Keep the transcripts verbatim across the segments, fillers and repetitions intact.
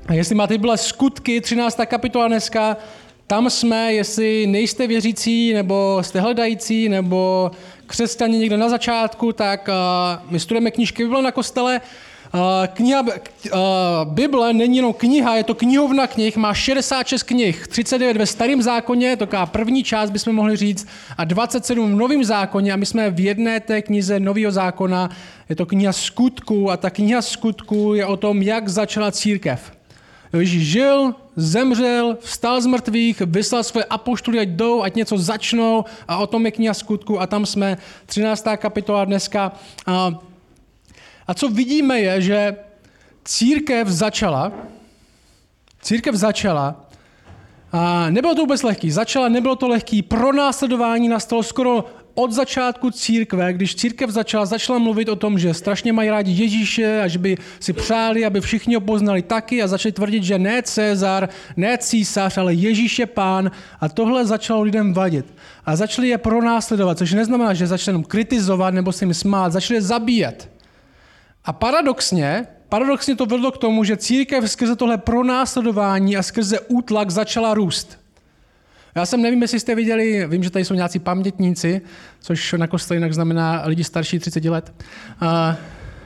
A jestli máte Bible Skutky, třináctá kapitola dneska, tam jsme, jestli nejste věřící, nebo jste hledající, nebo křesťané někde na začátku, tak uh, my studujeme knížky Bible na kostele. Uh, kniha, uh, Bible není jenom kniha, je to knihovna knih, má šedesát šest knih, třicet devět ve starém zákoně, to je první část, bychom mohli říct, a dvacet sedm v novém zákoně, a my jsme v jedné té knize nového zákona, je to kniha Skutků, a ta kniha Skutků je o tom, jak začala církev. Ježíš žil, zemřel, vstal z mrtvých, vyslal své apoštoly, ať jdou, ať něco začnou, a o tom je kniha Skutků, a tam jsme třináctá kapitola dneska. A, a co vidíme je, že církev začala, církev začala, a nebylo to vůbec lehký, začala, nebylo to lehký, pronásledování nastalo skoro od začátku církve, když církev začala, začala mluvit o tom, že strašně mají rádi Ježíše a že by si přáli, aby všichni ho poznali taky, a začali tvrdit, že ne Cezar, ne císař, ale Ježíš je pán, a tohle začalo lidem vadit. A začali je pronásledovat, což neznamená, že začali jenom kritizovat nebo se jim smát, začali je zabíjet. A paradoxně, paradoxně to vedlo k tomu, že církev skrze tohle pronásledování a skrze útlak začala růst. Já jsem nevím, jestli jste viděli, vím, že tady jsou nějací pamětníci, což na kostele jinak znamená lidi starší třicet let. A, a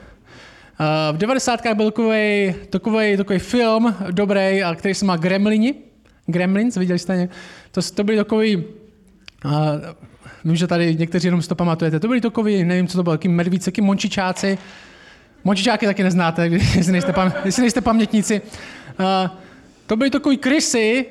v devadesátkách byl takový, takový, takový film dobrý, který se má Gremlini. Gremlins, viděli jste? To, to byly takový, a, vím, že tady někteří jenom si to pamatujete, to byly takový, nevím, co to bylo, taký medvíci, taký mončičáci. Mončičáky taky neznáte, jestli nejste, pam, jestli nejste pamětníci. A, to byly takový krysy,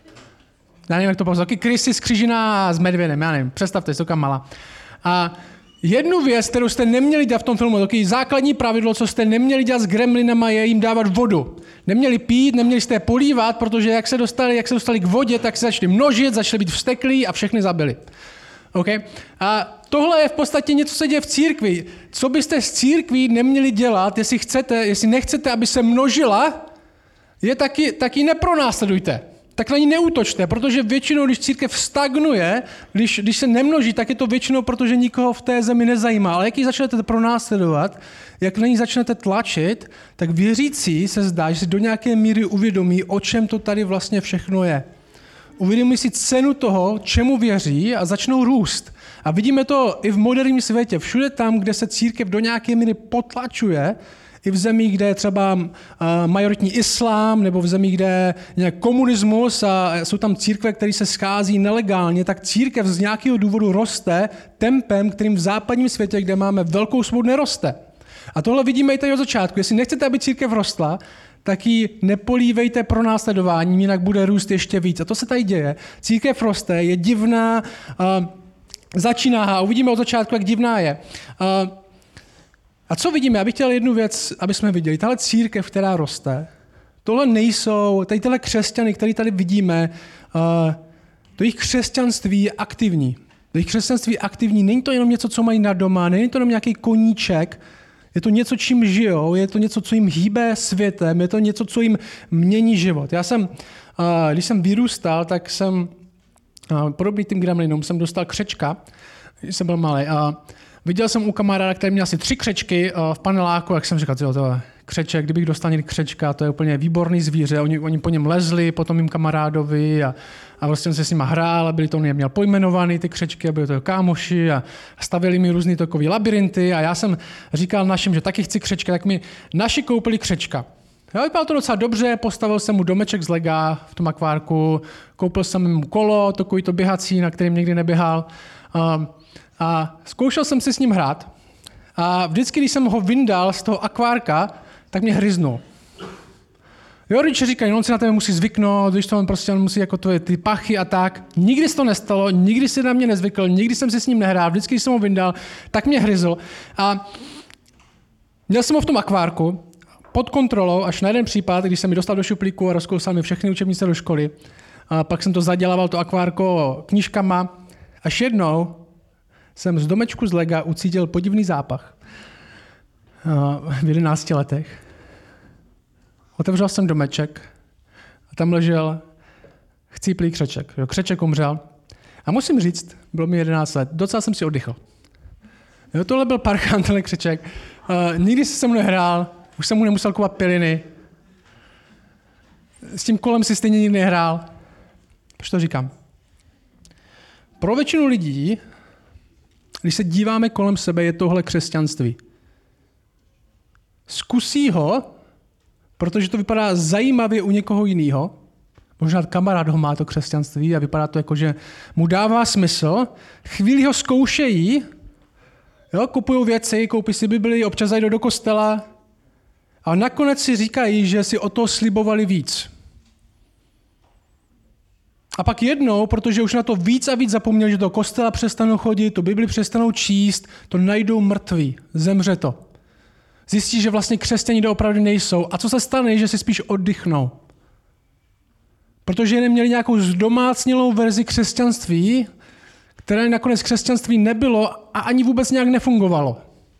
já nevím, jak to pozvat, taky krysy z křížina s medvědem, já nevím, představte si, to kam malá. A jednu věc, kterou jste neměli dělat v tom filmu, takový základní pravidlo, co jste neměli dělat s gremlinama, je jim dávat vodu. Neměli pít, neměli jste je polívat, protože jak se dostali, jak se dostali k vodě, tak se začali množit, začali být vzteklí a všechny zabili. Okay? A tohle je v podstatě něco, co se děje v církvi. Co byste z církví neměli dělat, jestli chcete, jestli nechcete, aby se množila, je taky, taky nepronásledujte. Tak na ní neútočte, protože většinou, když církev stagnuje, když, když se nemnoží, tak je to většinou, protože nikoho v té zemi nezajímá. Ale jak ji začnete pronásledovat, jak na ní začnete tlačit, tak věřící se zdá, že si do nějaké míry uvědomí, o čem to tady vlastně všechno je. Uvědomí si cenu toho, čemu věří, a začnou růst. A vidíme to i v moderním světě. Všude tam, kde se církev do nějaké míry potlačuje, i v zemích, kde je třeba uh, majoritní islám, nebo v zemích, kde je nějak komunismus a jsou tam církve, které se schází nelegálně, tak církev z nějakého důvodu roste tempem, kterým v západním světě, kde máme velkou svobodu, neroste. A tohle vidíme i tady od začátku. Jestli nechcete, aby církev rostla, tak ji nepolívejte pronásledováním, jinak bude růst ještě víc. A to se tady děje. Církev roste, je divná, uh, začíná a uvidíme od začátku, jak divná je. Uh, A co vidíme? Já bych chtěl jednu věc, aby jsme viděli. Tahle církev, která roste, tohle nejsou, tady tyhle křesťany, které tady vidíme, uh, to jejich křesťanství je aktivní. To jejich křesťanství je aktivní. Není to jenom něco, co mají na doma, není to jenom nějaký koníček, je to něco, čím žijou, je to něco, co jim hýbe světem, je to něco, co jim mění život. Já jsem, uh, když jsem vyrůstal, tak jsem, uh, podobný tím gremlinům, jsem dostal křečka, když jsem byl malý. Uh, Viděl jsem u kamaráda, který měl asi tři křečky v paneláku, jak jsem říkal, tyjo, to je křeček, kdybych dostal někdy křečka, to je úplně výborný zvíře. Oni, oni po něm lezli, potom mým kamarádovi a, a vlastně se s nima hrál a byli to, on je měl pojmenovaný ty křečky a byli to kámoši a stavěli mi různý takový labirinty a já jsem říkal našim, že taky chci křečka, tak mi naši koupili křečka. Já vypadal to docela dobře, postavil jsem mu domeček z lega v tom akvárku, koupil jsem mu kolo, takový to běhací, na kterým nikdy neběhal. Um, A zkoušel jsem si s ním hrát a vždycky, když jsem ho vyndal z toho akvárka, tak mě hryznul. Jo, rodiče říkají, no, on si na tebe musí zvyknout, když to on prostě on musí jako tvoje ty pachy a tak. Nikdy se to nestalo, nikdy si na mě nezvykl, nikdy jsem si s ním nehrál, vždycky, když jsem ho vyndal, tak mě hryzl. A měl jsem ho v tom akvárku pod kontrolou až na jeden případ, když jsem mi dostal do šuplíku a rozkousal mi všechny učebnice do školy. A pak jsem to zadělával, to akvárko, knížkama. Až jednou jsem z domečku z lega ucítil podivný zápach v jedenácti letech. Otevřel jsem domeček a tam ležel chcíplý křeček. Jo, křeček umřel. A musím říct, bylo mi jedenáct let, docela jsem si oddychl. Jo, tohle byl parchán, tenhle křeček. Uh, nikdy se se mnou nehrál, už jsem mu nemusel kupovat piliny. s tím kolem si stejně nikdy nehrál. Proč to říkám? Pro většinu lidí, když se díváme kolem sebe, je tohle křesťanství. Zkusí ho, protože to vypadá zajímavě u někoho jiného. Možná kamarád ho má to křesťanství a vypadá to jako, že mu dává smysl. Chvíli ho zkoušejí, jo, kupují věci, koupí si Bibli, občas zajdou do kostela a nakonec si říkají, že si o to slibovali víc. A pak jednou, protože už na to víc a víc zapomněli, že do kostela přestanou chodit, tu Bibli přestanou číst, to najdou mrtví, zemře to. Zjistí, že vlastně křesťané doopravdy nejsou. A co se stane, že si spíš oddychnou. Protože neměli nějakou zdomácnělou verzi křesťanství, které nakonec křesťanství nebylo a ani vůbec nějak nefungovalo.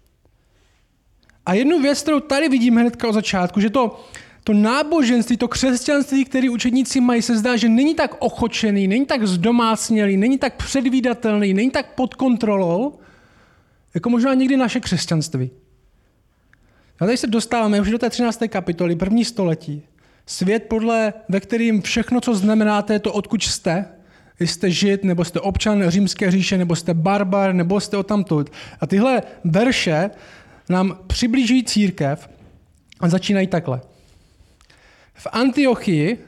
A jednu věc, kterou tady vidíme hnedka od začátku, že to, to náboženství, to křesťanství, které učedníci mají, se zdá, že není tak ochočený, není tak zdomácnělý, není tak předvídatelný, není tak pod kontrolou, jako možná někdy naše křesťanství. A tady se dostáváme už do té třinácté kapitoly, první století. Svět, podle, ve kterým všechno, co znamenáte, je to, odkud jste. Jste Žid, nebo jste občan Římské říše, nebo jste barbar, nebo jste odtamtud. A tyhle verše nám přiblíží církev a začínají takhle. V Antiochii,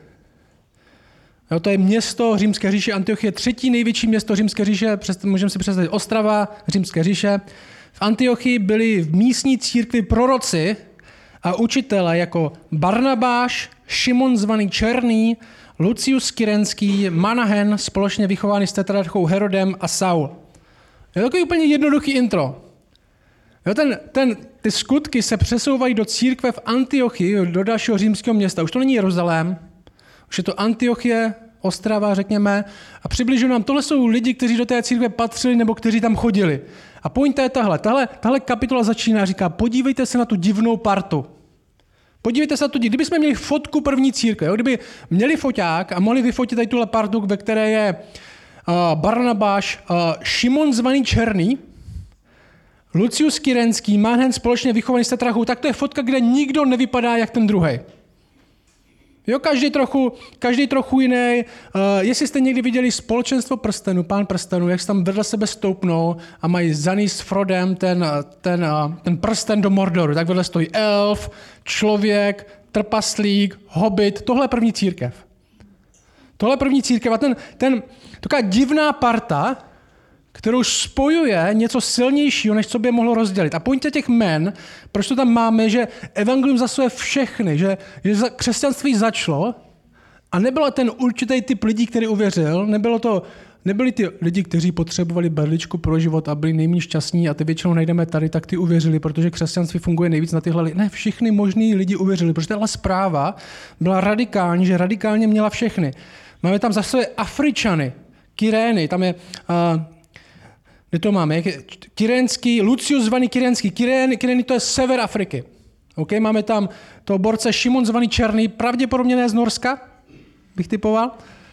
jo, to je město Římské říše, Antiochie, třetí největší město Římské říše, můžeme si představit Ostrava, Římské říše. V Antiochii byli v místní církvi proroci a učitelé jako Barnabáš, Šimon zvaný Černý, Lucius Kyrenský, Manahen, společně vychovaný s tetrarchou Herodem a Saul. Je takový úplně jednoduchý intro. Jo, ten, ten, ty skutky se přesouvají do církve v Antiochii, do dalšího římského města. Už to není Jeruzalém, už je to Antiochie, Ostrava, řekněme, a přibližují nám, tohle jsou lidi, kteří do té církve patřili nebo kteří tam chodili. A pointa je tahle. Tahle, tahle kapitola začíná a říká, podívejte se na tu divnou partu. Podívejte se na tu, kdybychom měli fotku první církve, jo? Kdyby měli foťák a mohli vyfotit tady tuhle partu, ve které je uh, Barnabáš, uh, Šimon zvaný Černý, Lucius Kyrenský, Manahen společně vychovaný s tetrarchou, tak to je fotka, kde nikdo nevypadá jak ten druhej. Jo, každý trochu, každý trochu jiný. Uh, jestli jste někdy viděli Společenstvo prstenů, Pán prstenů, jak se tam vedle sebe stoupnou a mají za ní s Frodem ten, ten, uh, ten prsten do Mordoru, tak vedle stojí elf, člověk, trpaslík, hobit. Tohle je první církev. Tohle je první církev a ten, ten taková divná parta, kterou spojuje něco silnějšího, než co by je mohlo rozdělit. A pointě těch men, proč to tam máme, že evangelium zasuje všechny, že, že křesťanství začalo a nebyl ten určitý typ lidí, který uvěřil, nebylo to, nebyli ty lidi, kteří potřebovali berličku pro život a byli nejméně šťastní a ty většinou najdeme tady, tak ty uvěřili, protože křesťanství funguje nejvíc na tyhle lidi. Ne, všichni možný lidi uvěřili, protože tahle zpráva byla radikální, že radikálně měla všechny. Máme tam zase Afričany, Kyrény, tam je... Uh, Kde to máme? Kyrenský, Lucius zvaný Kyrenský. Kyren, Kyrény to je sever Afriky. Okay? Máme tam toho borce Šimon zvaný Černý, pravděpodobně ne z Norska, bych typoval.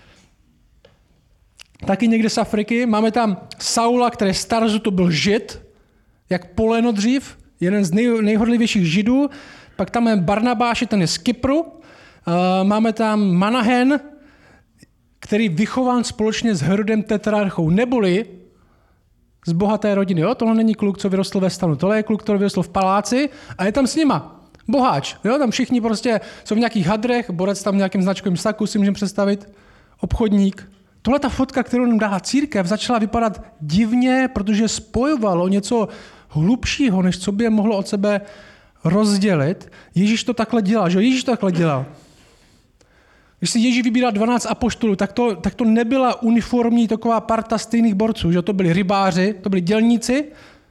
Taky někde z Afriky. Máme tam Saula, který z Tarzu, to byl Žid, jak poleno dřív, jeden z nej, nejhodlivějších Židů. Pak tam máme Barnabáše, ten je z Kypru. Uh, máme tam Manahen, který vychován společně s Herodem tetrarchou. Neboli z bohaté rodiny. Jo? Tohle není kluk, co vyrostl ve stanu. Tohle je kluk, který vyrostl v paláci a je tam s nima. Boháč. Jo? Tam všichni prostě jsou v nějakých hadrech, borec tam v nějakém značkovém saku, si můžeme představit. Obchodník. Tohle ta fotka, kterou nám dá církev, začala vypadat divně, protože spojovalo něco hlubšího, než co by je mohlo od sebe rozdělit. Ježíš to takhle dělal. Že? Ježíš to takhle dělal. Když si Ježíš vybíral dvanáct apoštolů, tak to, tak to nebyla uniformní taková parta stejných borců. Že? To byli rybáři, to byli dělníci.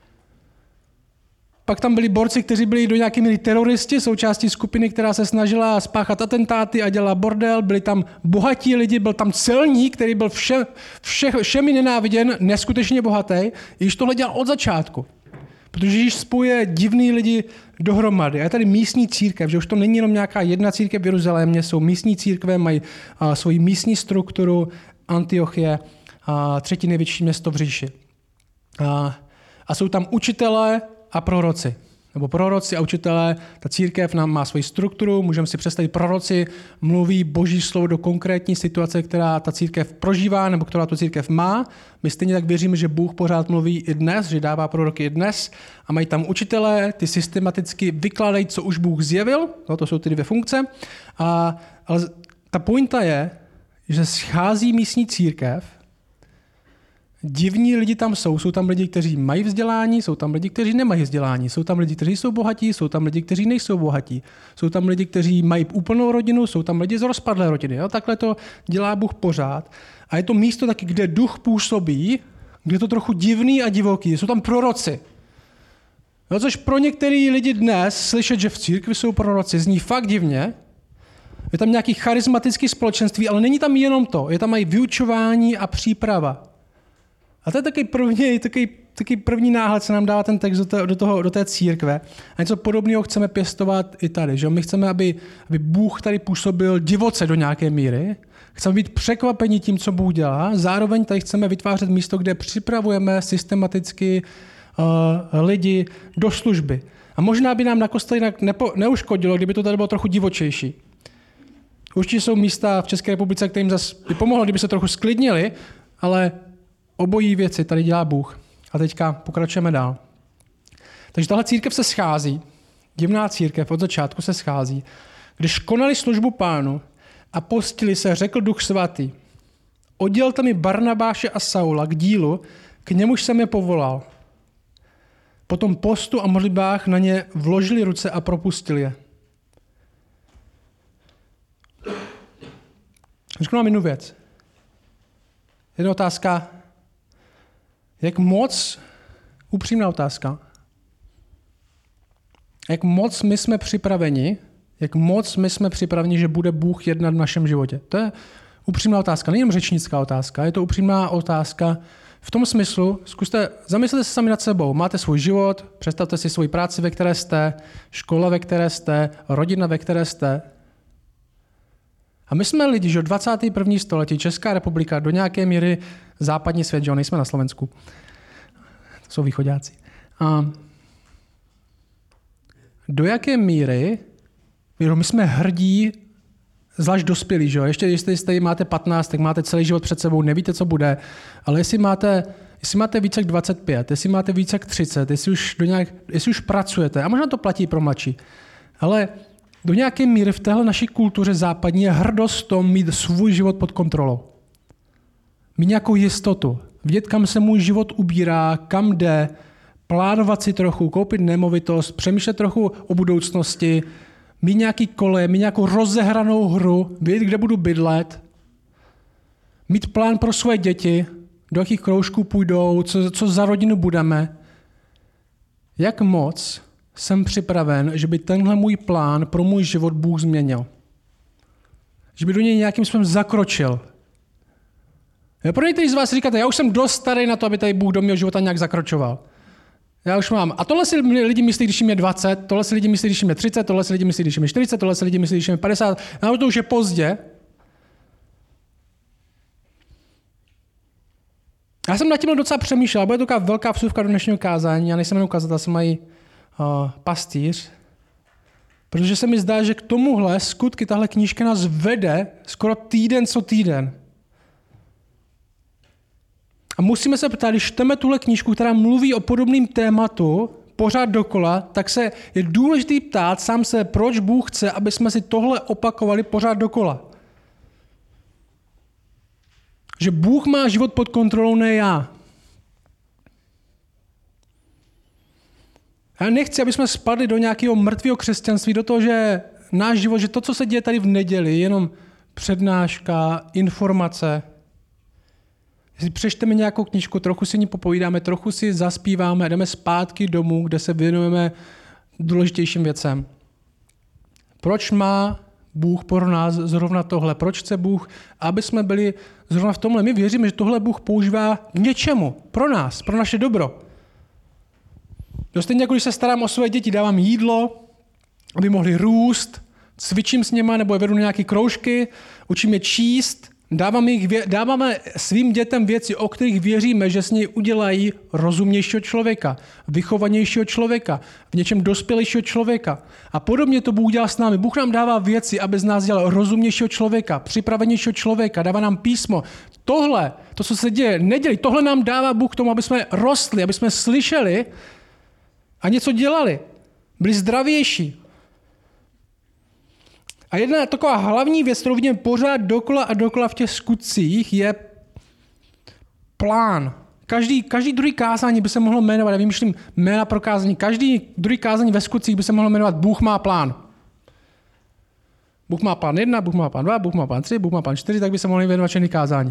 Pak tam byli borci, kteří byli do nějaké míry teroristi, součástí skupiny, která se snažila spáchat atentáty a dělala bordel. Byli tam bohatí lidi, byl tam celník, který byl vše, vše, všemi nenáviděn, neskutečně bohatý. Ježíš tohle dělal od začátku. Protože Ježíš spojuje divný lidi dohromady. A je tady místní církev, že už to není jenom nějaká jedna církev v Jeruzalémě, jsou místní církve, mají uh, svoji místní strukturu, Antiochie, uh, třetí největší město v říši. Uh, a jsou tam učitelé a proroci. nebo proroci a učitelé, ta církev nám má svoji strukturu, můžeme si představit, proroci mluví boží slovo do konkrétní situace, která ta církev prožívá nebo která tu církev má. My stejně tak věříme, že Bůh pořád mluví i dnes, že dává proroky i dnes a mají tam učitelé, ty systematicky vykládají, co už Bůh zjevil, no, to jsou ty dvě funkce. A, ale ta pointa je, že schází místní církev, divní lidi tam jsou, jsou tam lidi, kteří mají vzdělání, jsou tam lidi, kteří nemají vzdělání, jsou tam lidi, kteří jsou bohatí, jsou tam lidi, kteří nejsou bohatí, jsou tam lidi, kteří mají úplnou rodinu, jsou tam lidi z rozpadlé rodiny. Jo? Takhle to dělá Bůh pořád. A je to místo taky, kde duch působí, kde je to trochu divný a divoký. Jsou tam proroci. Jo? Což pro některý lidi dnes slyšet, že v církvi jsou proroci, zní fakt divně. Je tam nějaký charismatický společenství, ale není tam jenom to. Je tam i vyučování a příprava. A to je taky první, taky, taky první náhled, co nám dává ten text do, té, do, toho, do té církve. A něco podobného chceme pěstovat i tady. Že? My chceme, aby, aby Bůh tady působil divoce do nějaké míry. Chceme být překvapeni tím, co Bůh dělá. Zároveň tady chceme vytvářet místo, kde připravujeme systematicky uh, lidi do služby. A možná by nám na kostele jinak nepo, neuškodilo, kdyby to tady bylo trochu divočejší. Určitě jsou místa v České republice, kterým zase by pomohlo, kdyby se trochu sklidnili, ale obojí věci tady dělá Bůh. A teďka pokračujeme dál. Takže tahle církev se schází, divná církev od začátku se schází. Když konali službu Pánu a postili se, řekl Duch Svatý, oddělte mi Barnabáše a Saula k dílu, k němuž jsem je povolal. Potom postu a modlitbách na ně vložili ruce a propustili je. Řeknu vám jednu věc. Jedna otázka. Jak moc, upřímná otázka, jak moc my jsme připraveni, jak moc my jsme připraveni, že bude Bůh jednat v našem životě. To je upřímná otázka, nejenom řečnická otázka, je to upřímná otázka v tom smyslu, zkuste, zamyslete se sami nad sebou, máte svůj život, představte si svoji práci, ve které jste, škola, ve které jste, rodina, ve které jste. A my jsme lidi, že dvacátého prvního století, Česká republika, do nějaké míry západní svět, že nejsme na Slovensku. To jsou východáci. A do jaké míry, my jsme hrdí, zvlášť dospělí, že jo? Ještě jestli jste máte patnáct, tak máte celý život před sebou, nevíte, co bude, ale jestli máte, jestli máte více jak dvacet pět, jestli máte více jak třicet, jestli už, do nějak, jestli už pracujete, a možná to platí pro mladší, ale do nějaké míry v téhle naší kultuře západní je hrdost tom mít svůj život pod kontrolou. Mít nějakou jistotu. Vidět, kam se můj život ubírá, kam jde, plánovat si trochu, koupit nemovitost, přemýšlet trochu o budoucnosti, mít nějaký kole, mít nějakou rozehranou hru, vědět, kde budu bydlet, mít plán pro své děti, do jakých kroužků půjdou, co, co za rodinu budeme. Jak moc jsem připraven, že by tenhle můj plán pro můj život Bůh změnil. Že by do něj nějakým způsobem zakročil. Pro některý z vás říkáte, já už jsem dost starý na to, aby tady Bůh do mého života nějak zakročoval. Já už mám. A tohle si lidi myslí, když jim je dvacet, tohle si lidi myslí, když jim je třicet, tohle si lidi myslí, když jim je čtyřicet, tohle si lidi myslí, když jim je padesát. A to už je pozdě. Já jsem nad tím docela přemýšlel, bude to taková velká vsuvka do dnešního kázání, já nejsem jenom kazatel, jsem mají uh, pastýř, protože se mi zdá, že k tomuhle skutky tahle knížka nás vede skoro týden co týden. A musíme se ptát, když čteme tuhle knížku, která mluví o podobném tématu, pořád dokola, tak se je důležitý ptát sám se, proč Bůh chce, aby jsme si tohle opakovali pořád dokola. Že Bůh má život pod kontrolou, ne já. Já nechci, aby jsme spadli do nějakého mrtvého křesťanství, do toho, že náš život, že to, co se děje tady v neděli, je jenom přednáška, informace. Jestli přečteme nějakou knížku, trochu si ní popovídáme, trochu si zaspíváme a jdeme zpátky domů, kde se věnujeme důležitějším věcem. Proč má Bůh pro nás zrovna tohle? Proč chce Bůh, aby jsme byli zrovna v tomhle? My věříme, že tohle Bůh používá k něčemu. Pro nás, pro naše dobro. No stejně jako když se starám o své děti, dávám jídlo, aby mohli růst, cvičím s něma, nebo je vedu na nějaké kroužky, učím je číst, Dáváme, jich, dáváme svým dětem věci, o kterých věříme, že z něj udělají rozumnějšího člověka, vychovanějšího člověka, v něčem dospělejšího člověka. A podobně to Bůh dělá s námi. Bůh nám dává věci, aby z nás dělal rozumnějšího člověka, připravenějšího člověka, dává nám písmo. Tohle, to, co se děje, nedělí, tohle nám dává Bůh k tomu, aby jsme rostli, aby jsme slyšeli a něco dělali. Byli zdravější. A jedna taková hlavní věc, kterou vidím pořád dokola a dokola v těch skutcích, je plán. Každý, každý druhý kázání by se mohlo jmenovat, já vymýšlím jména pro kázání, každý druhý kázání ve skutcích by se mohlo jmenovat Bůh má plán. Bůh má plán jedna, Bůh má plán dva, Bůh má plán tři, Bůh má plán čtyři, tak by se mohly jmenovat všechny kázání.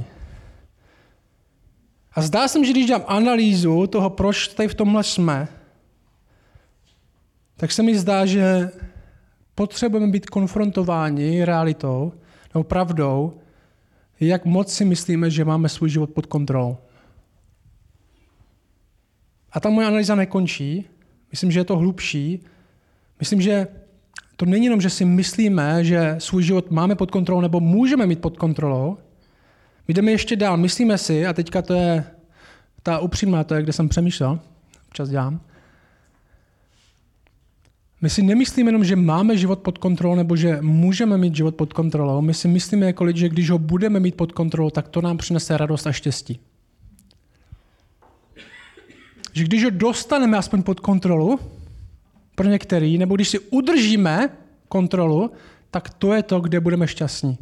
A zdá se mi, že když dám analýzu toho, proč tady v tomhle jsme, tak se mi zdá, že potřebujeme být konfrontováni realitou nebo pravdou, jak moc si myslíme, že máme svůj život pod kontrolou. A ta moje analýza nekončí. Myslím, že je to hlubší. Myslím, že to není jenom, že si myslíme, že svůj život máme pod kontrolou nebo můžeme mít pod kontrolou. My jdeme ještě dál. Myslíme si, a teďka to je ta upřímná, to je, kde jsem přemýšlel, občas dělám. My si nemyslíme jenom, že máme život pod kontrolou nebo že můžeme mít život pod kontrolou. My si myslíme jako lidi, že když ho budeme mít pod kontrolou, tak to nám přinese radost a štěstí. Že když ho dostaneme aspoň pod kontrolu, pro některý, nebo když si udržíme kontrolu, tak to je to, kde budeme šťastní.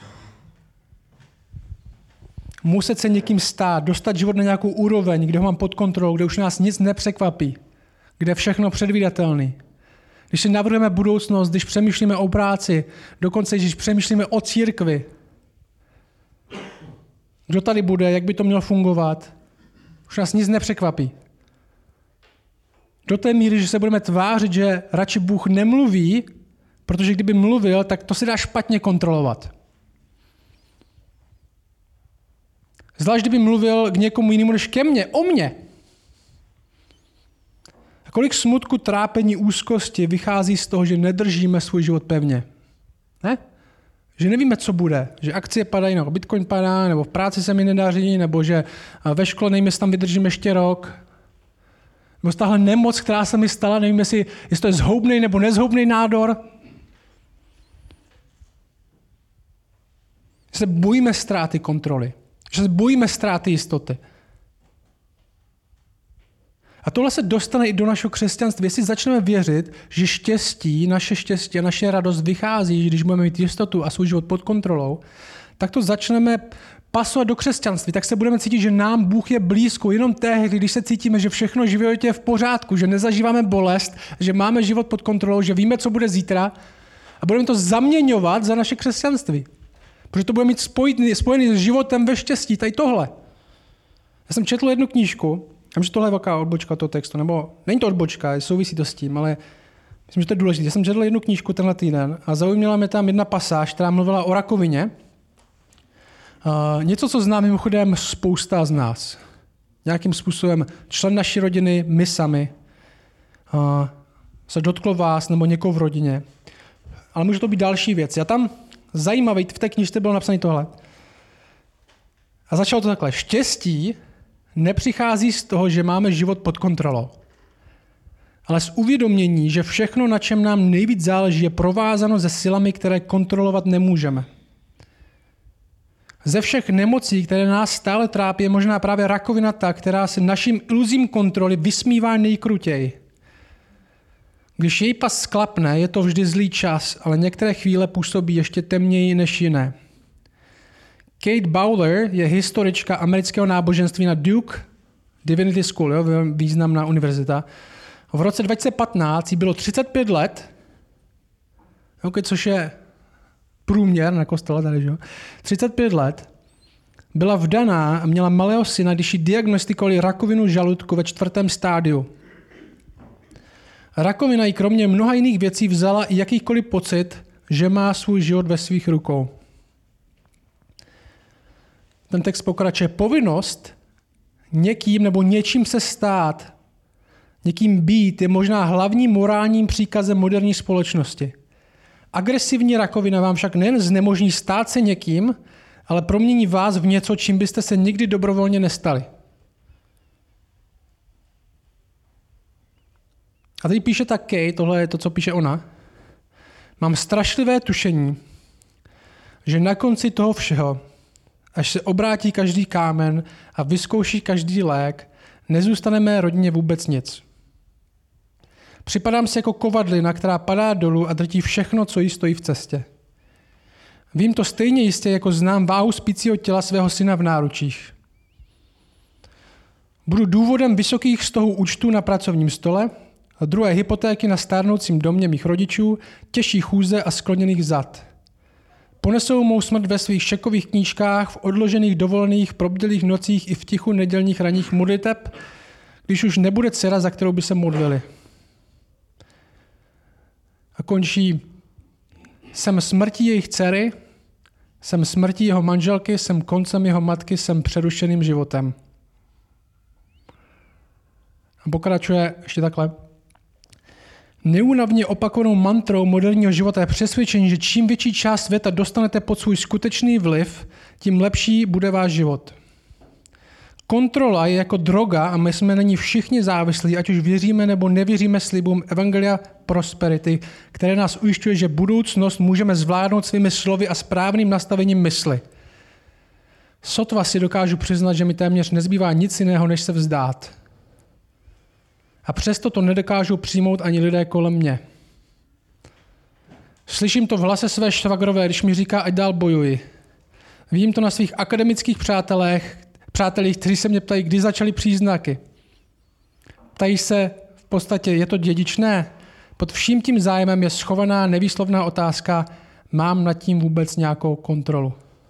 Muset se někým stát, dostat život na nějakou úroveň, kde ho mám pod kontrolou, kde už nás nic nepřekvapí, kde je všechno předvídatelný. Když si navrhujeme budoucnost, když přemýšlíme o práci, dokonce když přemýšlíme o církvi, kdo tady bude, jak by to mělo fungovat, už nás nic nepřekvapí. Do té míry, že se budeme tvářit, že radši Bůh nemluví, protože kdyby mluvil, tak to se dá špatně kontrolovat. Zvlášť kdyby mluvil k někomu jinému než ke mně, o mně. A kolik smutku, trápení, úzkosti vychází z toho, že nedržíme svůj život pevně. Ne? Že nevíme, co bude. Že akcie padají, nebo Bitcoin padá, nebo v práci se mi nedaří, nebo že ve škole nevím, jestli tam vydržím ještě rok. Nebo tahle nemoc, která se mi stala, nevím, jestli, jestli to je zhoubný nebo nezhoubný nádor. Že se bojíme ztráty kontroly. Že se bojíme ztráty jistoty. A tohle se dostane i do našeho křesťanství. Jestli začneme věřit, že štěstí, naše štěstí a naše radost vychází, když budeme mít jistotu a svůj život pod kontrolou, tak to začneme pasovat do křesťanství. Tak se budeme cítit, že nám Bůh je blízko jenom tehdy, když se cítíme, že všechno v životě je v pořádku, že nezažíváme bolest, že máme život pod kontrolou, že víme, co bude zítra a budeme to zaměňovat za naše křesťanství. Protože to bude mít spojený, spojený s životem ve štěstí. Tady tohle. Já jsem četl jednu knížku, já myslím, že tohle je velká odbočka toho textu, nebo není to odbočka, souvisí to s tím, ale myslím, že to je důležité. Já jsem četl jednu knížku tenhle týden a zaujměla mě tam jedna pasáž, která mluvila o rakovině. Uh, něco, co zná mimochodem spousta z nás. Nějakým způsobem člen naší rodiny, my sami, uh, se dotklo vás nebo někoho v rodině. Ale může to být další věc. Já tam zajímavý, v té knížce bylo napsané tohle. A začalo to takhle. Štěstí nepřichází z toho, že máme život pod kontrolou, ale z uvědomění, že všechno, na čem nám nejvíc záleží, je provázáno se silami, které kontrolovat nemůžeme. Ze všech nemocí, které nás stále trápí, je možná právě rakovina ta, která se našim iluzím kontroly vysmívá nejkrutěji. Když její pas sklapne, je to vždy zlý čas, ale některé chvíle působí ještě temněji než jiné. Kate Bowler je historička amerického náboženství na Duke Divinity School, jo, významná univerzita. V roce dva tisíce patnáct jí bylo třicet pět let, okay, což je průměr na kostele tady, že? třicet pět let, byla vdaná a měla malého syna, když jí diagnostikovali rakovinu žaludku ve čtvrtém stádiu. Rakovina jí kromě mnoha jiných věcí vzala i jakýkoliv pocit, že má svůj život ve svých rukou. Ten text pokračuje. Povinnost někým nebo něčím se stát, někým být, je možná hlavním morálním příkazem moderní společnosti. Agresivní rakovina vám však nejen znemožní stát se někým, ale promění vás v něco, čím byste se nikdy dobrovolně nestali. A tady píše ta Kay, tohle je to, co píše ona. Mám strašlivé tušení, že na konci toho všeho, až se obrátí každý kámen a vyzkouší každý lék, nezůstane mé rodině vůbec nic. Připadám si jako kovadlina, která padá dolů a drtí všechno, co jí stojí v cestě. Vím to stejně jistě, jako znám váhu spícího těla svého syna v náručích. Budu důvodem vysokých stohů účtů na pracovním stole a druhé hypotéky na stárnoucím domě mých rodičů, těžší chůze a skloněných zad. Ponesou mou smrt ve svých šekových knížkách, v odložených dovolených, probdělých nocích i v tichu nedělních ranních modliteb, když už nebude dcera, za kterou by se modlili. A končí, jsem smrtí jejich dcery, jsem smrtí jeho manželky, jsem koncem jeho matky, jsem přerušeným životem. A pokračuje ještě takhle. Neúnavně opakovanou mantrou moderního života je přesvědčení, že čím větší část světa dostanete pod svůj skutečný vliv, tím lepší bude váš život. Kontrola je jako droga a my jsme na ní všichni závislí, ať už věříme nebo nevěříme slibům Evangelia Prosperity, které nás ujišťuje, že budoucnost můžeme zvládnout svými slovy a správným nastavením mysli. Sotva si dokážu přiznat, že mi téměř nezbývá nic jiného, než se vzdát. A přesto to nedokážou přijmout ani lidé kolem mě. Slyším to v hlase své švagrové, když mi říká, ať dál bojuji. Vidím to na svých akademických přátelích, přátelích, kteří se mě ptají, kdy začaly příznaky. Ptají se v podstatě, je to dědičné? Pod vším tím zájmem je schovaná nevýslovná otázka, mám nad tím vůbec nějakou kontrolu?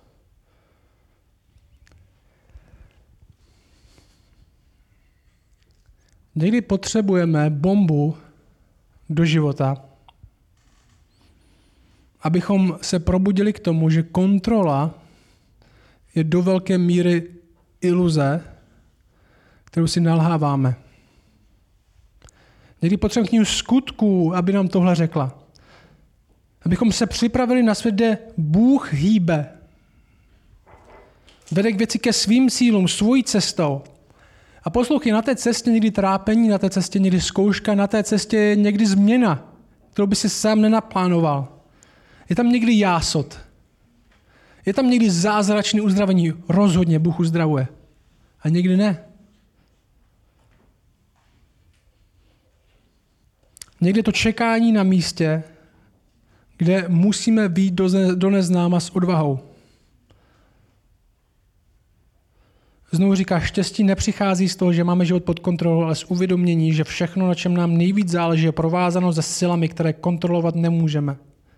Někdy potřebujeme bombu do života, abychom se probudili k tomu, že kontrola je do velké míry iluze, kterou si nalháváme. Někdy potřebujeme knihu skutků, aby nám tohle řekla. Abychom se připravili na svět, kde Bůh hýbe. Vede k věci ke svým cílům, svojí cestou. A poslouchej, na té cestě někdy trápení, na té cestě někdy zkouška, na té cestě je někdy změna, kterou by si sám nenaplánoval. Je tam někdy jásot. Je tam někdy zázračné uzdravení. Rozhodně Bůh uzdravuje. A někdy ne. Někdy to čekání na místě, kde musíme vyjít do neznáma s odvahou. Znovu říká, štěstí nepřichází z toho, že máme život pod kontrolou, ale z uvědomění, že všechno, na čem nám nejvíc záleží, je provázáno se silami, které kontrolovat nemůžeme.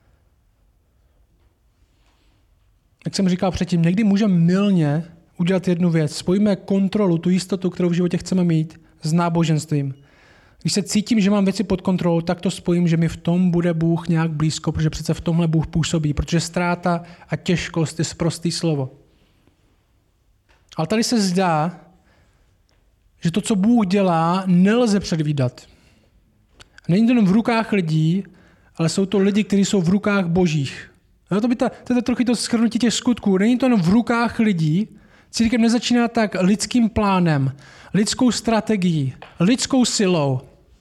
Jak jsem říkal předtím, někdy můžeme mylně udělat jednu věc. Spojíme kontrolu, tu jistotu, kterou v životě chceme mít, s náboženstvím. Když se cítím, že mám věci pod kontrolou, tak to spojím, že mi v tom bude Bůh nějak blízko, protože přece v tomhle Bůh působí, protože ztráta a těžkost je sprostý slovo. Ale tady se zdá, že to, co Bůh dělá, nelze předvídat. Není to jenom v rukách lidí, ale jsou to lidi, kteří jsou v rukách božích. No to, by ta, to je trochu to shrnutí těch skutků. Není to jenom v rukách lidí. Církev nezačíná tak lidským plánem, lidskou strategií, lidskou silou.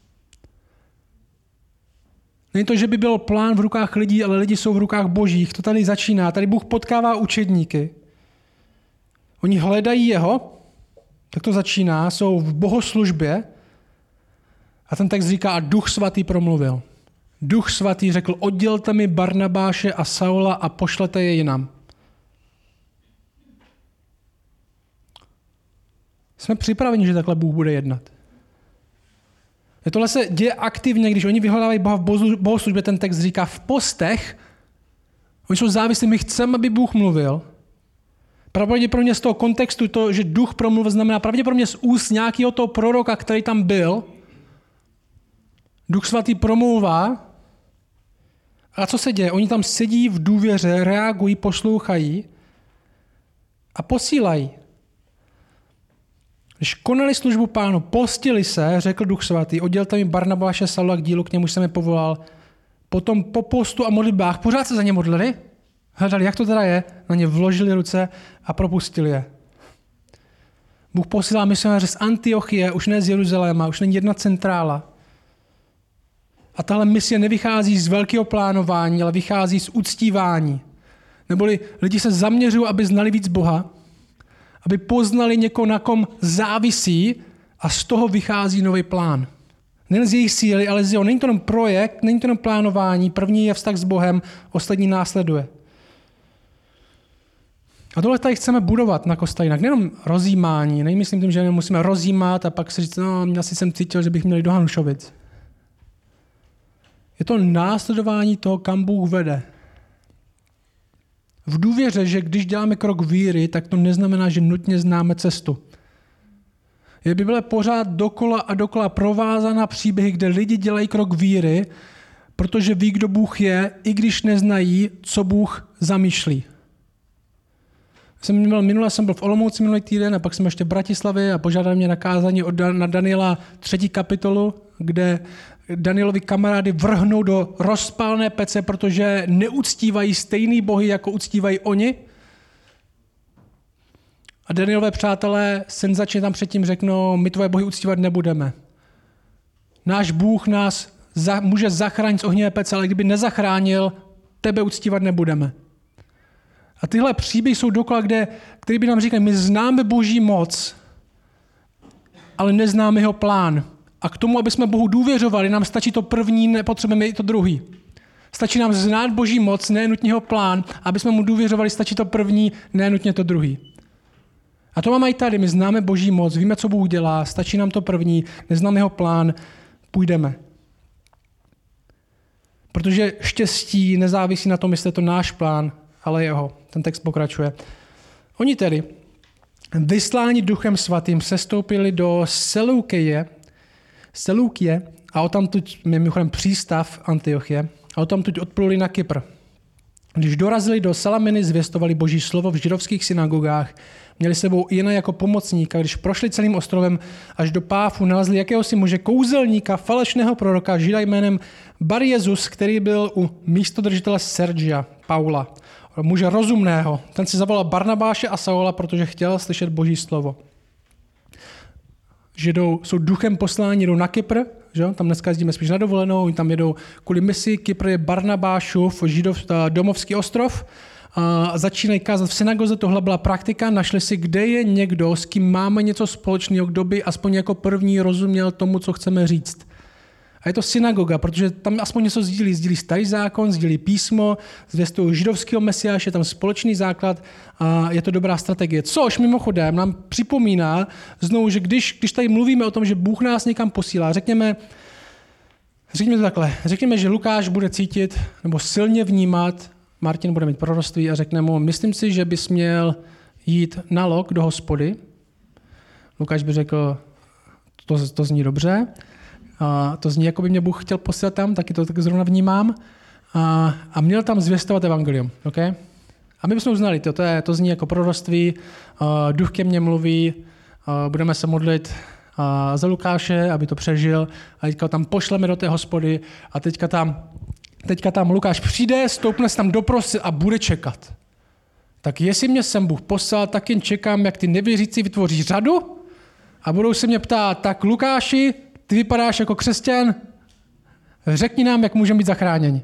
Není to, že by byl plán v rukách lidí, ale lidi jsou v rukách božích. To tady začíná. Tady Bůh potkává učedníky. Oni hledají jeho, tak to začíná, jsou v bohoslužbě a ten text říká, a Duch Svatý promluvil. Duch Svatý řekl, oddělte mi Barnabáše a Saula a pošlete je jinam. Jsme připraveni, že takhle Bůh bude jednat. Tohle se děje aktivně, když oni vyhledávají Boha v bohoslužbě, ten text říká v postech, oni jsou závislí, my chceme, aby Bůh mluvil. Pravděpodobně z toho kontextu to, že duch promluvil, znamená pravděpodobně z úst nějakého toho proroka, který tam byl. Duch Svatý promluvá. A co se děje? Oni tam sedí v důvěře, reagují, poslouchají a posílají. Když konali službu Pánu, postili se, řekl Duch Svatý, oddělte mi Barnabáše Saula k dílu, k němu jsem je povolal. Potom po postu a modlitbách pořád se za ně modlili. Hledali, jak to teda je, na ně vložili ruce a propustili je. Bůh posílá misionáře z Antiochie, už ne z Jeruzaléma, už není jedna centrála. A tahle misie nevychází z velkého plánování, ale vychází z uctívání. Neboli lidi se zaměřují, aby znali víc Boha, aby poznali někoho, na kom závisí a z toho vychází nový plán. Nejen z jejich síly, ale z jeho. Není to jenom projekt, není to jenom plánování, první je vztah s Bohem, ostatní následuje. A tohle tady chceme budovat na Kostejnách. Nejenom rozjímání, nemyslím tím, že musíme rozjímat a pak si říct, no, asi jsem cítil, že bych měl jít do Hanušovic. Je to následování toho, kam Bůh vede. V důvěře, že když děláme krok víry, tak to neznamená, že nutně známe cestu. Je Bible pořád dokola a dokola provázaná příběhy, kde lidi dělají krok víry, protože ví, kdo Bůh je, i když neznají, co Bůh zamýšlí. Jsem měl, minule jsem byl v Olomouci minulý týden a pak jsem ještě v Bratislavě a požádali mě na kázání od Dan, na Daniela třetí kapitolu, kde Danielovi kamarády vrhnou do rozpálné pece, protože neuctívají stejný bohy, jako uctívají oni. A Danielové přátelé senzačně tam předtím řeknou, my tvoje bohy uctívat nebudeme. Náš Bůh nás za, může zachránit z ohnivé pece, ale kdyby nezachránil, tebe uctívat nebudeme. A tyhle příběhy jsou dokola, kde, který by nám říkali, my známe Boží moc, ale neznáme jeho plán. A k tomu, aby jsme Bohu důvěřovali, nám stačí to první, nepotřebujeme i to druhý. Stačí nám znát Boží moc, ne nutně jeho plán, aby jsme mu důvěřovali, stačí to první, ne nutně to druhý. A to máme i tady, my známe Boží moc, víme, co Bůh dělá, stačí nám to první, neznáme jeho plán, půjdeme. Protože štěstí nezávisí na tom, jestli je to náš plán, ale jeho. Ten text pokračuje. Oni tedy, vysláni Duchem Svatým, sestoupili do Seleukeje, Seleukie a odtamtud, mimochodem přístav Antiochie, a odtamtud odpluli na Kypr. Když dorazili do Salaminy, zvěstovali Boží slovo v židovských synagogách, měli sebou Jana jako pomocníka, když prošli celým ostrovem až do Páfu, nalezli jakéhosi muže kouzelníka, falešného proroka, žida jménem Barjezus, který byl u místodržitele Sergia, Paula, muže rozumného. Ten si zavolal Barnabáše a Saula, protože chtěl slyšet Boží slovo. Židou jsou duchem poslání, jdou na Kypr, že? Tam dneska jezdíme spíš na dovolenou, oni tam jedou kvůli misi. Kypr je Barnabášův židov, domovský ostrov a začínají kázat v synagoze, tohle byla praktika, našli si, kde je někdo, s kým máme něco společného, kdo by aspoň jako první rozuměl tomu, co chceme říct. A je to synagoga, protože tam aspoň něco sdílí. Sdílí starý zákon, sdílí písmo, zvěstují židovského mesiáše, je tam společný základ a je to dobrá strategie. Což mimochodem nám připomíná znovu, že když, když tady mluvíme o tom, že Bůh nás někam posílá, řekněme, řekněme to takhle, řekněme, že Lukáš bude cítit nebo silně vnímat, Martin bude mít proroctví a řekne mu, myslím si, že bys měl jít na lok do hospody. Lukáš by řekl, to, to zní dobře. A to zní, jako by mě Bůh chtěl posílat tam, taky to tak zrovna vnímám. A, a měl tam zvěstovat evangelium. Okay? A my bychom uznali, to, to, je, to zní jako proroctví, uh, duch ke mně mluví, uh, budeme se modlit uh, za Lukáše, aby to přežil. A teďka tam pošleme do té hospody a teďka tam, teďka tam Lukáš přijde, stoupne se tam doprostřed a bude čekat. Tak jestli mě sem Bůh poslal, tak jen čekám, jak ty nevěřící vytvoří řadu a budou se mě ptát, tak Lukáši, ty vypadáš jako křesťan, řekni nám, jak můžeme být zachráněni.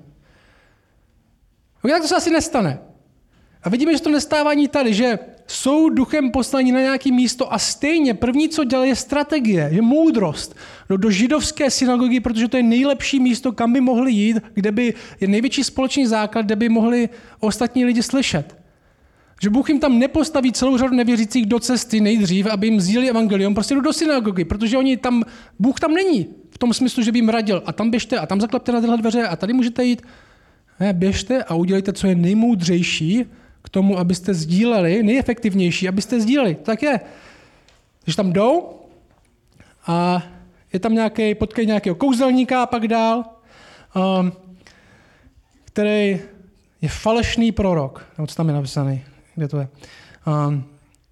Tak to se asi nestane. A vidíme, že to nestává ani tady, že jsou duchem poslaní na nějaké místo a stejně první, co dělají, je strategie, je moudrost. No, do židovské synagogy, protože to je nejlepší místo, kam by mohli jít, kde by je největší společný základ, kde by mohli ostatní lidi slyšet. Že Bůh jim tam nepostaví celou řadu nevěřících do cesty nejdřív, aby jim sdíleli evangelium, prostě jdu do synagogy, protože oni tam, Bůh tam není. V tom smyslu, že by jim radil. A tam běžte, a tam zaklepte na tyhle dveře, a tady můžete jít. Ne, běžte a udělejte, co je nejmoudřejší k tomu, abyste sdíleli, nejefektivnější, abyste sdíleli. Tak je. Když tam jdou a je tam nějaký, potkají nějakého kouzelníka a pak dál, um, který je falešný prorok. No, co tam je napsaný? Kde to je? Um,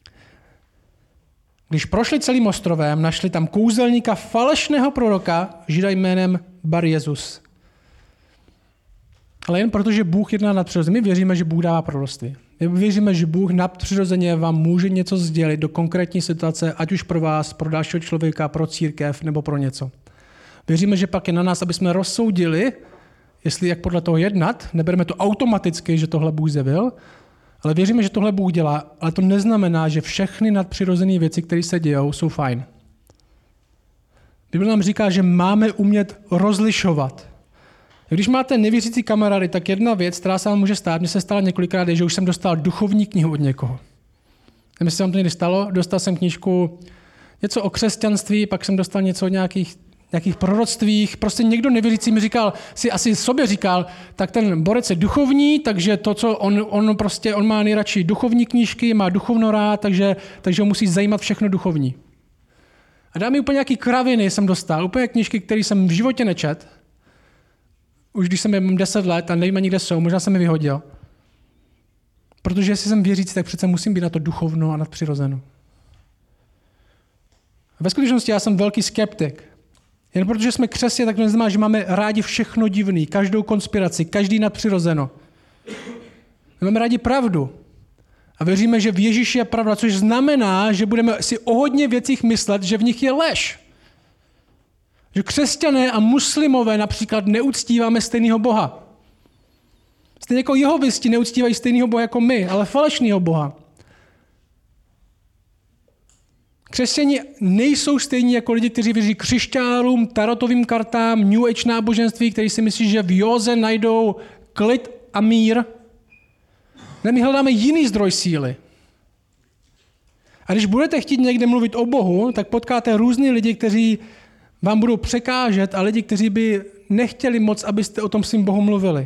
když prošli celým ostrovem, našli tam kouzelníka falešného proroka, žida jménem Barjezus. ale jen proto, že Bůh jedná nadpřirozeně. My věříme, že Bůh dává proroctví. My věříme, že Bůh nadpřirozeně vám může něco sdělit do konkrétní situace, ať už pro vás, pro dalšího člověka, pro církev nebo pro něco. Věříme, že pak je na nás, aby jsme rozsoudili, jestli jak podle toho jednat. Nebereme to automaticky, že tohle Bůh zjevil, ale věříme, že tohle Bůh dělá, ale to neznamená, že všechny nadpřirozené věci, které se dějou, jsou fajn. Bible nám říká, že máme umět rozlišovat. Když máte nevěřící kamarády, tak jedna věc, která se vám může stát, mně se stala několikrát, je, že už jsem dostal duchovní knihu od někoho. Nevím, se vám to někdy stalo, dostal jsem knížku něco o křesťanství, pak jsem dostal něco o nějakých, nějakých proroctvích. Prostě někdo nevěřící mi říkal, si asi sobě říkal, tak ten borec je duchovní, takže to, co on, on prostě, on má nejradši duchovní knížky, má duchovno rád, takže, takže ho musí zajímat všechno duchovní. A dá mi úplně nějaký kraviny jsem dostal, úplně knížky, které jsem v životě nečet. Už když jsem mám deset let a nevím ani, kde jsou, možná jsem je vyhodil. Protože jestli jsem věřící, tak přece musím být na to duchovno a nadpřirozeno. Ve skutečnosti já jsem velký skeptik. Jen protože jsme křesťané, tak to neznamená, že máme rádi všechno divný, každou konspiraci, každý nadpřirozeno. My máme rádi pravdu. A věříme, že v Ježíši je pravda, což znamená, že budeme si o hodně věcích myslet, že v nich je lež. Že křesťané a muslimové například neuctíváme stejného Boha. Stejně jako jehovisti neuctívají stejného Boha jako my, ale falešného Boha. Křesťani nejsou stejní jako lidi, kteří věří křišťálům, tarotovým kartám, New Age náboženství, kteří si myslí, že v józe najdou klid a mír. Ne, my hledáme jiný zdroj síly. A když budete chtít někde mluvit o Bohu, tak potkáte různý lidi, kteří vám budou překážet a lidi, kteří by nechtěli moc, abyste o tom svým Bohu mluvili.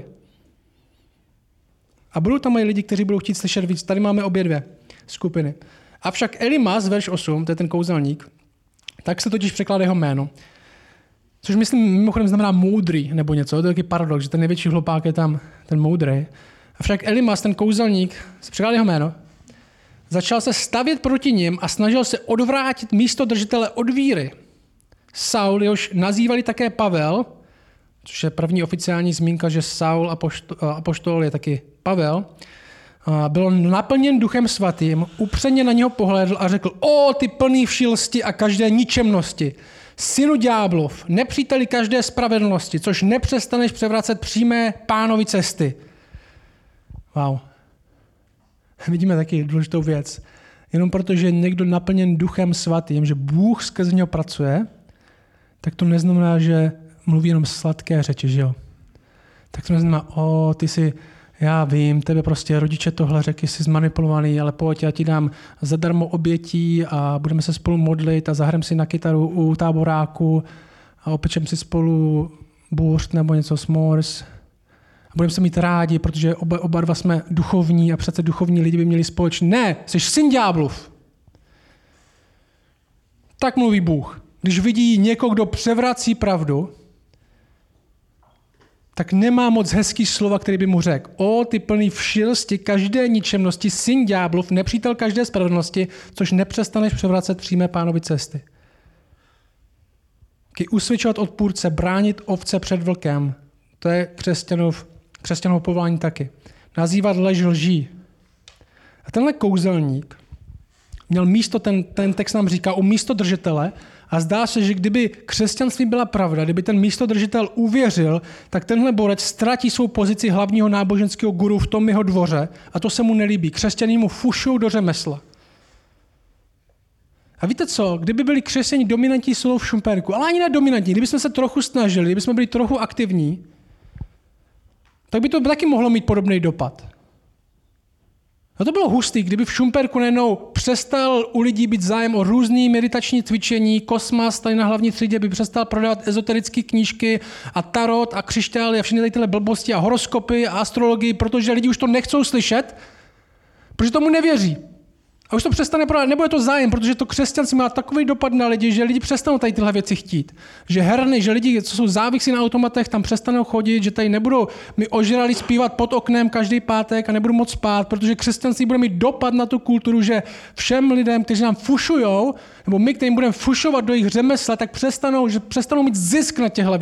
A budou tam i lidi, kteří budou chtít slyšet víc. Tady máme obě dvě skupiny. Avšak Elimas, verš osm, to je ten kouzelník, tak se totiž překládá jeho jméno. Což myslím mimochodem znamená moudrý nebo něco. To je taky paradox, že ten největší hlupák je tam ten moudrý. Avšak Elimas, ten kouzelník, se překládá jeho jméno, začal se stavět proti nim a snažil se odvrátit místo držitele od víry. Saul, jehož nazývali také Pavel, což je první oficiální zmínka, že Saul apoštol je taky Pavel, byl naplněn Duchem Svatým, upřeně na něho pohlédl a řekl: O, ty plný všilsti a každé ničemnosti, synu ďáblov, nepříteli každé spravedlnosti, což nepřestaneš převracet přímé Pánovi cesty. Wow. Vidíme taky důležitou věc. Jenom protože je někdo naplněn Duchem Svatým, že Bůh skrze něho pracuje, tak to neznamená, že mluví jenom sladké řeči, že jo? Tak to neznamená, o, ty si, já vím, tebe prostě rodiče tohle řekli, jsi zmanipulovaný, ale pojď, já ti dám zadarmo obětí a budeme se spolu modlit a zahrajeme si na kytaru u táboráku a opečeme si spolu burst nebo něco s'mores. A budeme se mít rádi, protože oba, oba dva jsme duchovní a přece duchovní lidi by měli společně. Ne, jsi syn ďáblův. Tak mluví Bůh. Když vidí někoho, kdo převrací pravdu, tak nemá moc hezký slova, který by mu řekl: O, ty plný všilsti, každé ničemnosti, syn ďáblův, nepřítel každé spravedlnosti, což nepřestaneš převracet přímé Pánovi cesty. Kdy usvědčovat odpůrce, bránit ovce před vlkem, to je křesťanův, křesťanův povolání taky. Nazývat lež lží. A tenhle kouzelník měl místo, ten, ten text nám říká, u místo držitele, a zdá se, že kdyby křesťanství byla pravda, kdyby ten místodržitel uvěřil, tak tenhle borec ztratí svou pozici hlavního náboženského guru v tom jeho dvoře a to se mu nelíbí. Křesťané mu fušou do řemesla. A víte co, kdyby byli křesťané dominantní silou v Šumperku, ale ani ne dominantní, kdyby jsme se trochu snažili, kdyby jsme byli trochu aktivní, tak by to taky mohlo mít podobný dopad. A to bylo hustý, kdyby v Šumperku najednou přestal u lidí být zájem o různý meditační cvičení, Kosmas tady na hlavní třídě by přestal prodávat ezoterické knížky a tarot a křišťály a všechny tady tyhle blbosti a horoskopy a astrologii, protože lidi už to nechcou slyšet, protože tomu nevěří. A už to přestane prodávat, nebude to zájem, protože to křesťanství má takový dopad na lidi, že lidi přestanou tady tyhle věci chtít. Že herny, že lidi, co jsou závislí na automatech, tam přestanou chodit, že tady nebudou mi ožrali zpívat pod oknem každý pátek a nebudou moc spát, protože křesťanství bude mít dopad na tu kulturu, že všem lidem, kteří nám fušujou, nebo my, kterým budeme fušovat do jejich řemesla, tak přestanou, že přestanou mít zisk na těchto věcech.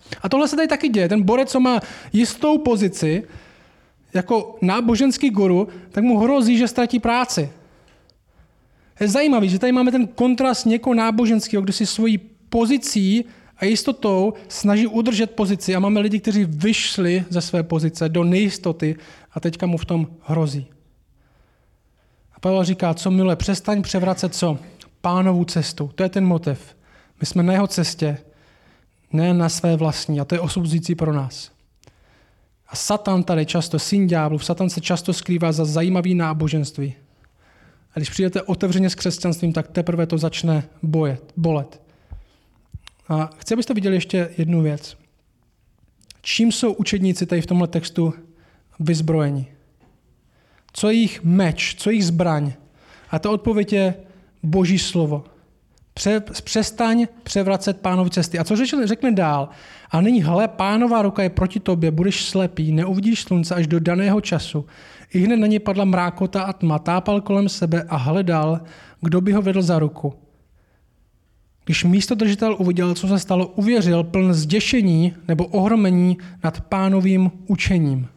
A tohle se tady taky děje. Ten borec, co má jistou pozici, jako náboženský guru, tak mu hrozí, že ztratí práci. Je zajímavý, že tady máme ten kontrast někoho náboženského, kdo si svojí pozicí a jistotou snaží udržet pozici a máme lidi, kteří vyšli ze své pozice do nejistoty a teďka mu v tom hrozí. A Pavel říká, co miluje, přestaň převracet co? Pánovu cestu. To je ten motiv. My jsme na jeho cestě, ne na své vlastní a to je osuzující pro nás. A Satan tady často, syn ďáblův, Satan se často skrývá za zajímavý náboženství. A když přijdete otevřeně s křesťanstvím, tak teprve to začne bojet, bolet. A chci, abyste viděli ještě jednu věc. Čím jsou učedníci tady v tomhle textu vyzbrojeni? Co je jejich meč, co je jejich zbraň? A ta odpověď je Boží slovo. Pře, přestaň převracet Pánovi cesty. A co řekne, řekne dál? A nyní, hle, Pánova ruka je proti tobě, budeš slepý, neuvidíš slunce až do daného času. I hned na něj padla mrákota a tma, tápal kolem sebe a hledal, kdo by ho vedl za ruku. Když místodržitel uviděl, co se stalo, uvěřil pln zděšení nebo ohromení nad Pánovým učením.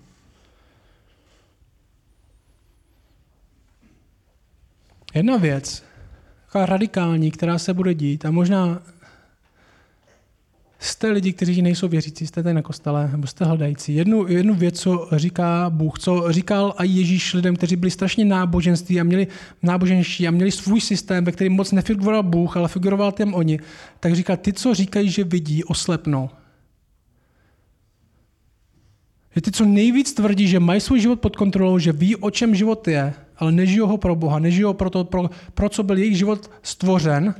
Jedna věc, taková radikální, která se bude dít, a možná jste lidi, kteří nejsou věřící, jste tady na kostele, nebo jste hledající. Jednu, jednu věc, co říká Bůh, co říkal i Ježíš lidem, kteří byli strašně náboženství a měli náboženští a měli svůj systém, ve kterém moc nefiguroval Bůh, ale figuroval těm oni, tak říkal, ty, co říkají, že vidí, oslepnou. Že ty, co nejvíc tvrdí, že mají svůj život pod kontrolou, že ví, o čem život je, ale nežijou ho pro Boha, nežijou pro to, pro, pro co byl jejich život stvořen,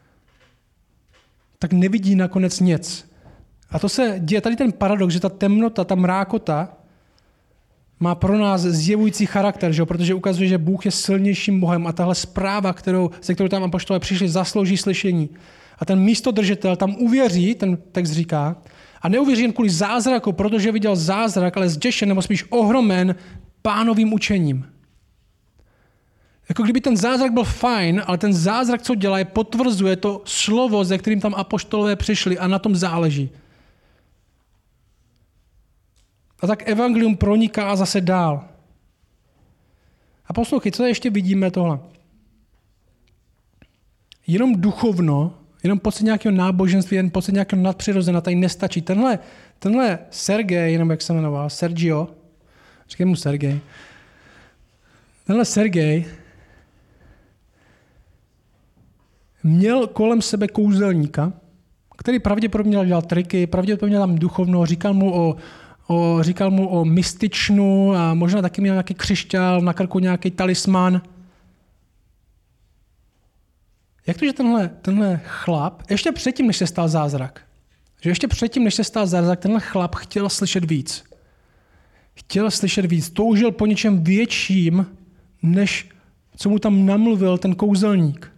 tak nevidí nakonec nic. A to se děje, tady ten paradox, že ta temnota, ta mrákota má pro nás zjevující charakter, že? Protože ukazuje, že Bůh je silnějším Bohem a tahle zpráva, kterou, se kterou tam apoštolé přišli, zaslouží slyšení. A ten místodržitel tam uvěří, ten text říká, a neuvěří jen kvůli zázraku, protože viděl zázrak, ale zděšen nebo spíš ohromen Pánovým učením. Jako kdyby ten zázrak byl fajn, ale ten zázrak, co dělá, je potvrzuje to slovo, ze kterým tam apoštolové přišli a na tom záleží. A tak evangelium proniká zase dál. A poslouchej, co ještě vidíme tohle? Jenom duchovno, jenom pocit nějakého náboženství, jen pocit nějakého nadpřirozena, tady nestačí. Tenhle, tenhle Sergej, jenom jak se jmenoval, Sergio, říkej mu Sergej, tenhle Sergej měl kolem sebe kouzelníka, který pravděpodobně dělal triky, pravděpodobně tam duchovno, říkal mu o, o, říkal mu o mystičnu a možná taky měl nějaký křišťál, na krku nějaký talisman. Jak to, že tenhle, tenhle chlap, ještě předtím, než se stal zázrak, že ještě předtím, než se stal zázrak, tenhle chlap chtěl slyšet víc. Chtěl slyšet víc, toužil po něčem větším, než co mu tam namluvil ten kouzelník.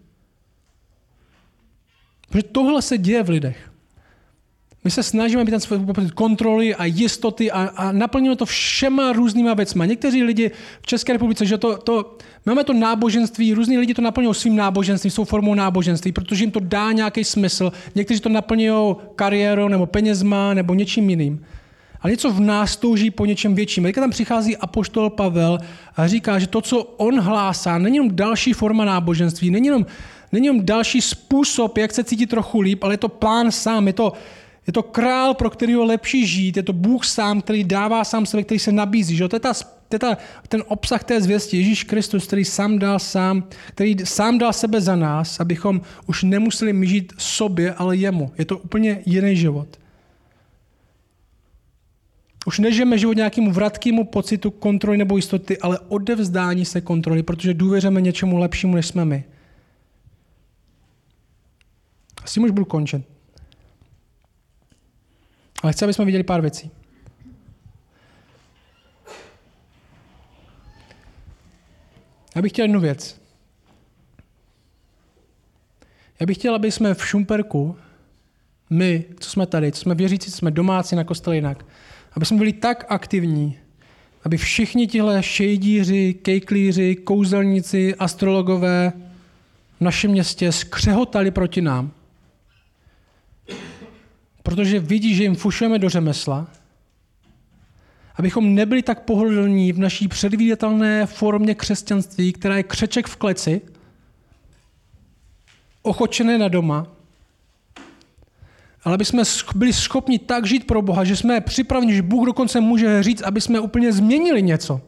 Protože tohle se děje v lidech. My se snažíme být ten svůj kontroly a jistoty a, a naplníme to všema různýma věcma. Někteří lidi v České republice, že to, to, máme to náboženství, různí lidi to naplňují svým náboženstvím, svou formou náboženství, protože jim to dá nějaký smysl. Někteří to naplňují kariérou nebo penězma nebo něčím jiným. Ale něco v nás touží po něčem větším. Teďka tam přichází apoštol Pavel a říká, že to, co on hlásá, není jenom další forma náboženství, není jenom, není jenom další způsob, jak se cítit trochu líp, ale je to plán sám, je to, je to král, pro kterého je lepší žít, je to Bůh sám, který dává sám sebe, který se nabízí. Že? To je, ta, to je ta, ten obsah té zvěsti, Ježíš Kristus, který sám dal sám, který sám dal sebe za nás, abychom už nemuseli my žít sobě, ale jemu. Je to úplně jiný život. Už nežijeme život nějakému vratkému pocitu kontroly nebo jistoty, ale odevzdání se kontroly, protože důvěřujeme něčemu lepšímu, než jsme my. A s tím už budu končit. Ale chci, aby jsme viděli pár věcí. Já bych chtěl jednu věc. Já bych chtěl, aby jsme v Šumperku, my, co jsme tady, co jsme věřící, co jsme domácí na kostele jinak, aby jsme byli tak aktivní, aby všichni tihle šejdíři, kejklíři, kouzelníci, astrologové v našem městě skřehotali proti nám. protože vidí, že jim fušujeme do řemesla, abychom nebyli tak pohodlní v naší předvídatelné formě křesťanství, která je křeček v kleci, ochočené na doma, ale aby jsme byli schopni tak žít pro Boha, že jsme připraveni, že Bůh dokonce může říct, aby jsme úplně změnili něco.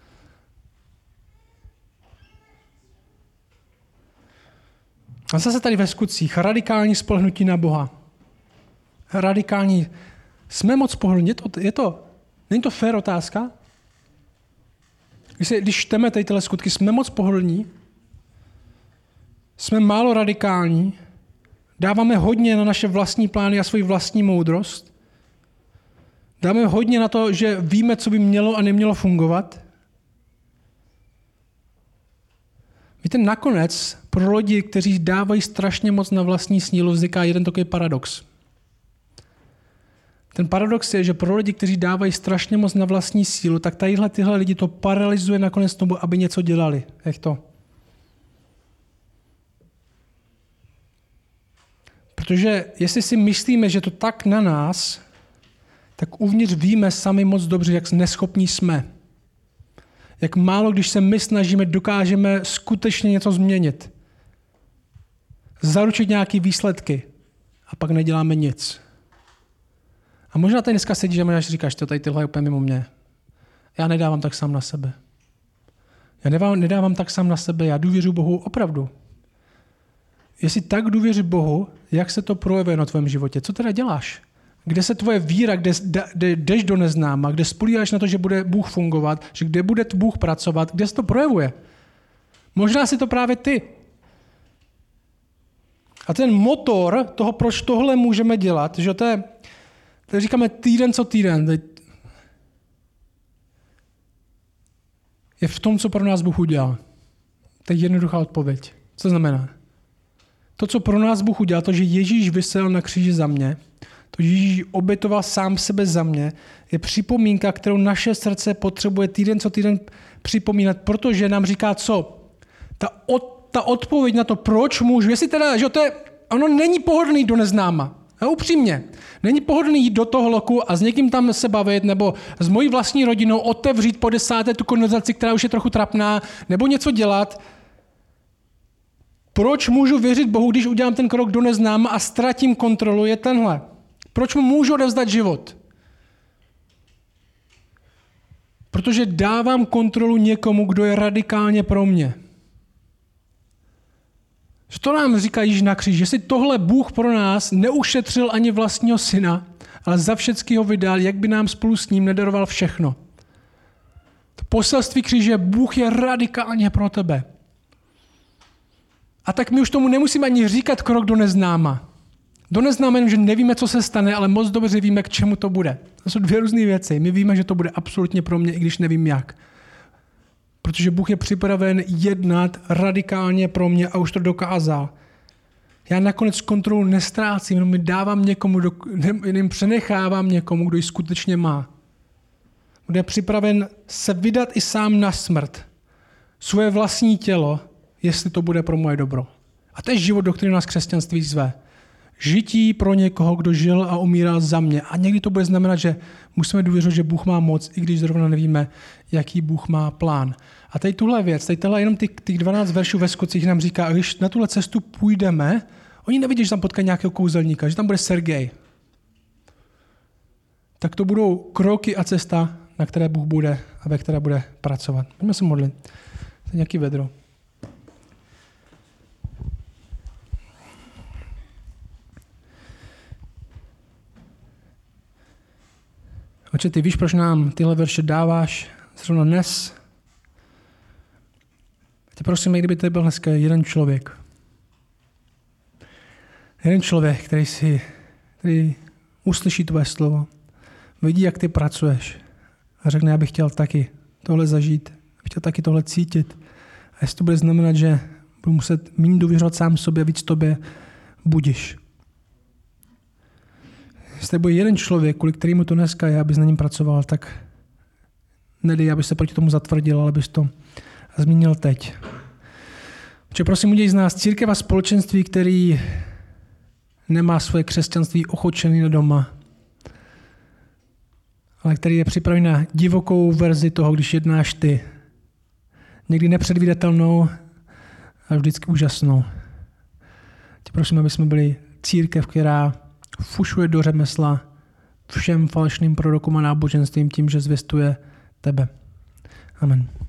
A zase tady ve skutcích radikální spolehnutí na Boha. Radikální. Jsme moc pohodlní. Je to, je to, není to fér otázka? Když, se, když čteme tady tyhle skutky, jsme moc pohodlní? Jsme málo radikální? Dáváme hodně na naše vlastní plány a svoji vlastní moudrost? Dáme hodně na to, že víme, co by mělo a nemělo fungovat? Víte, nakonec pro lidi, kteří dávají strašně moc na vlastní sílu, vzniká jeden takový paradox. Ten paradox je, že pro lidi, kteří dávají strašně moc na vlastní sílu, tak tadyhle tyhle lidi to paralyzuje nakonec tomu, aby něco dělali. Jak to? Protože jestli si myslíme, že to tak na nás, tak uvnitř víme sami moc dobře, jak neschopní jsme. Jak málo, když se my snažíme, dokážeme skutečně něco změnit. Zaručit nějaké výsledky a pak neděláme nic. A možná tady dneska sedíš a možná říkáš, to tady tyhle je úplně mimo mě. Já nedávám tak sám na sebe. Já nedávám, nedávám tak sám na sebe, já důvěřuji Bohu opravdu. Jestli tak důvěří Bohu, jak se to projevuje na tvém životě? Co teda děláš? Kde se tvoje víra, kde, kde jdeš do neznáma, kde spolíháš na to, že bude Bůh fungovat, že kde bude Bůh pracovat, kde se to projevuje? Možná si to právě ty. A ten motor toho, proč tohle můžeme dělat, že to je, to říkáme týden co týden, je v tom, co pro nás Bůh udělal. To je jednoduchá odpověď. Co znamená? To, co pro nás Bůh udělal, to, že Ježíš visel na kříži za mě, to, že Ježíš obětoval sám sebe za mě, je připomínka, kterou naše srdce potřebuje týden co týden připomínat, protože nám říká co? Ta, od, ta odpověď na to, proč můžu, jestli teda, že to je, ono není pohodlný do neznáma. A upřímně, není pohodlný jít do toho loku a s někým tam se bavit, nebo s mojí vlastní rodinou otevřít po desáté tu konverzaci, která už je trochu trapná, nebo něco dělat. Proč můžu věřit Bohu, když udělám ten krok do neznáma a ztratím kontrolu, je tenhle. Proč mu můžu odevzdat život? Protože dávám kontrolu někomu, kdo je radikálně pro mě. Že to nám říká Ježíš na kříži, že si tohle Bůh pro nás neušetřil ani vlastního syna, ale za všecky ho vydal, jak by nám spolu s ním nedaroval všechno. To poselství kříže, Bůh je radikálně pro tebe. A tak my už tomu nemusíme ani říkat krok do neznáma. Do neznáma jenom, že nevíme, co se stane, ale moc dobře víme, k čemu to bude. To jsou dvě různé věci. My víme, že to bude absolutně pro mě, i když nevím jak. Protože Bůh je připraven jednat radikálně pro mě a už to dokázal. Já nakonec kontrolu nestrácím, jenom mi dávám někomu, jenom přenechávám někomu, kdo ji skutečně má. Bude připraven se vydat i sám na smrt. Svoje vlastní tělo, jestli to bude pro moje dobro. A to je život, do kterého nás křesťanství zve. Žití pro někoho, kdo žil a umíral za mě. A někdy to bude znamenat, že musíme důvěřovat, že Bůh má moc, i když zrovna nevíme, jaký Bůh má plán. A tady tuhle věc, tady tohle jenom těch, těch dvanáct veršů ve skutcích nám říká, když na tuhle cestu půjdeme, oni nevidí, že tam potkají nějakého kouzelníka, že tam bude Sergej. Tak to budou kroky a cesta, na které Bůh bude a ve které bude pracovat. Pojďme se modlit. To je nějaký vedro. Oče, ty víš, proč nám tyhle verše dáváš zrovna dnes. Ty prosím, kdyby tady byl dneska jeden člověk. Jeden člověk, který si který uslyší tvoje slovo, vidí, jak ty pracuješ a řekne, já bych chtěl taky tohle zažít, bych chtěl taky tohle cítit. A jestli to bude znamenat, že budu muset méně důvěřovat sám sobě, víc tobě, budiš. Jestli bude jeden člověk, kvůli kterému to dneska je, abys na něm pracoval, tak nedej, aby se proti tomu zatvrdil, ale abys to zmínil teď. Protože prosím, udělej z nás církev a společenství, který nemá svoje křesťanství ochočený na doma, ale který je připravený na divokou verzi toho, když jednáš ty. Někdy nepředvídatelnou a vždycky úžasnou. Tě prosím, aby jsme byli církev, která fušuje do řemesla všem falešným prorokům a náboženstvím tím, že zvěstuje tebe. Amen.